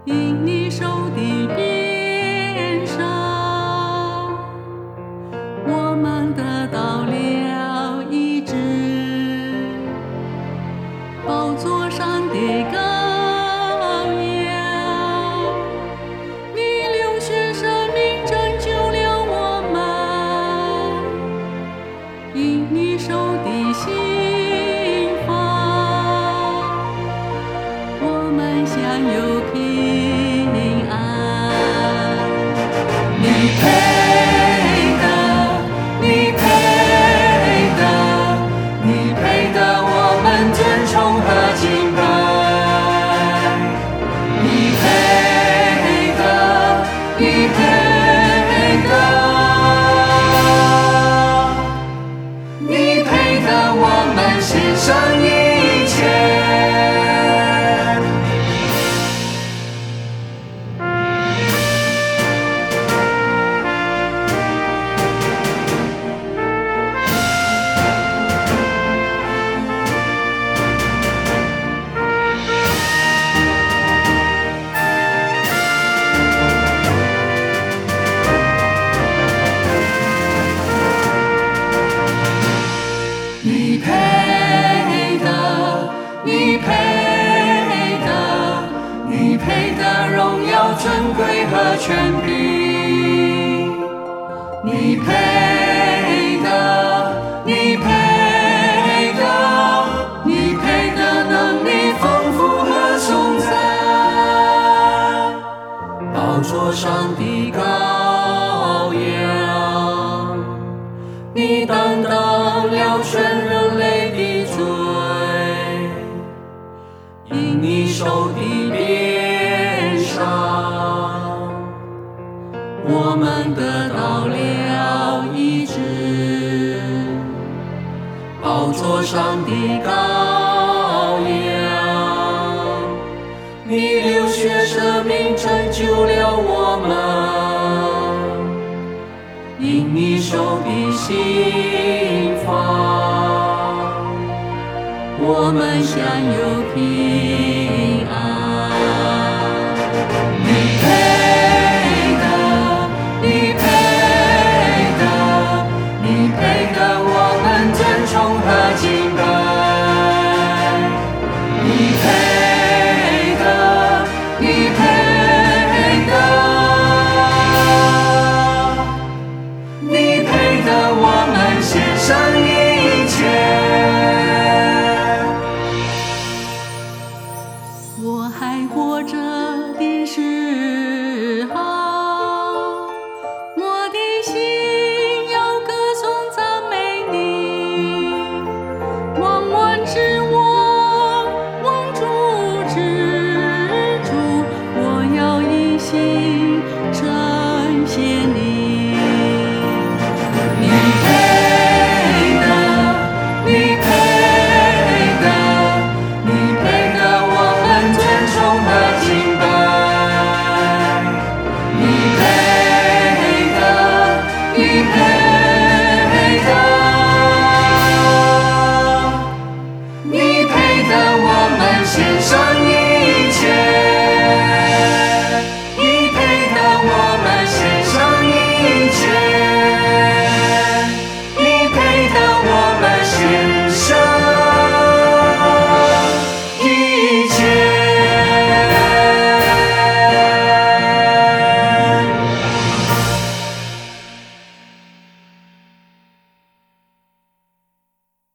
因你手的鞭伤，我们得到了医治。宝座上的羔羊，你流血舍命，拯救了我们。因你手的刑罚，我们享有平安。你配的，你配的，你配的，我们尊崇和敬拜。你配的，你配的，你配的，我们献上一切。你配的，你配的，你配的荣耀、尊贵和权柄。你配的，你配的，你配的能力丰富和颂赞。宝座上的羔羊，你担当了全人类的罪，因你手的鞭伤，我们得到了医治。宝座上的羔羊，你流血舍命，拯救了我们。因你手的刑罚，我们享有平